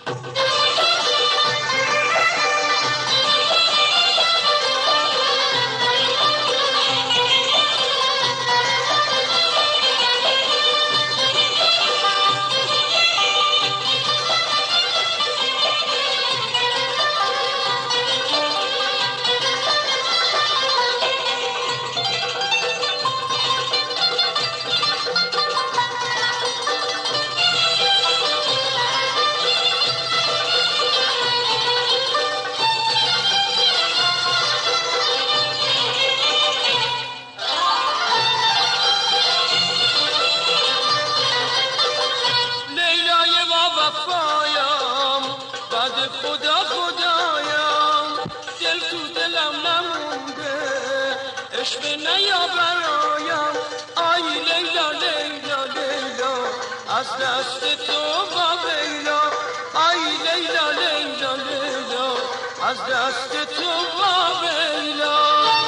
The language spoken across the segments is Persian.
خدا خدایم دل تو دلم نمونده عشق نیا برایم آی لیلا لیلا لیلا از دست تو با بیلا آی لیلا لیلا لیلا از دست تو با بیلا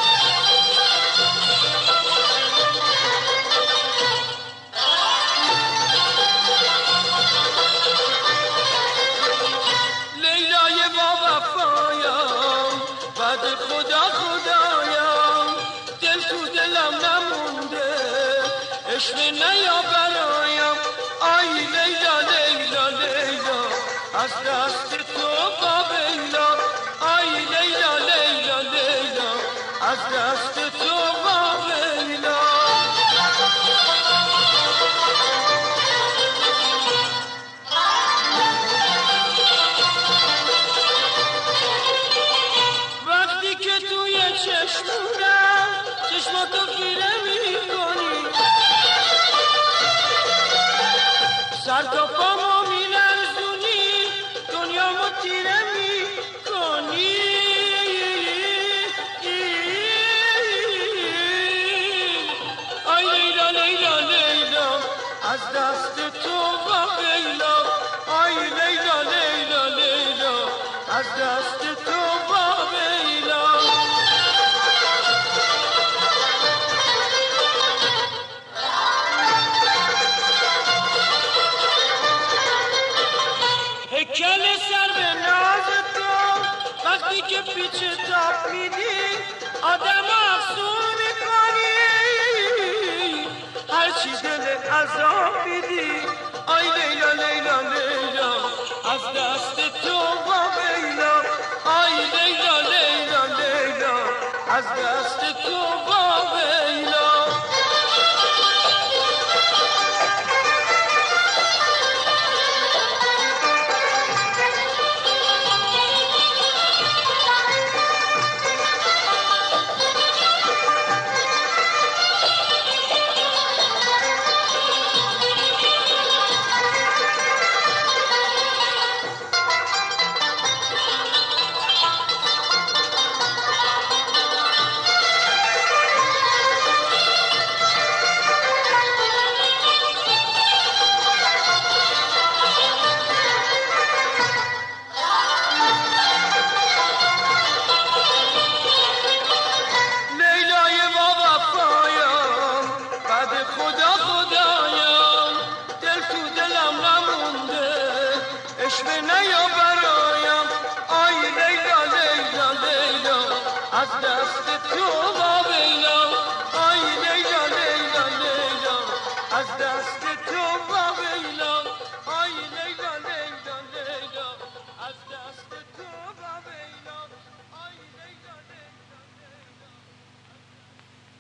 خدا خدایم دل تو دلم نمونده عشق نیا برایم آی لیلا لیلا لیلا از دست تو با بیلا آی لیلا لیلا لیلا از دست تو با بیلا چشماتو خیره میکنی سر تا پامو میلرزونی دنیامو تیره میکنی آی لیلا لیلا لیلا از دست تو با بیلا آی لیلا لیلا لیلا از دست تو با بیلا کل سر به ناز تو وقتی که پیچ تاب میدی آدم افسون میکنی هر چی دل عذاب میدی آی لیلا لیلا لیلا از دست تو با بیلا آی لیلا لیلا لیلا از دست تو با بیلا خدا خدایم دل تو دلم نمونده عشق نیا برایم آی لیلا لیلا لیلا از دست تو با بیلا آی لیلا لیلا لیلا از دست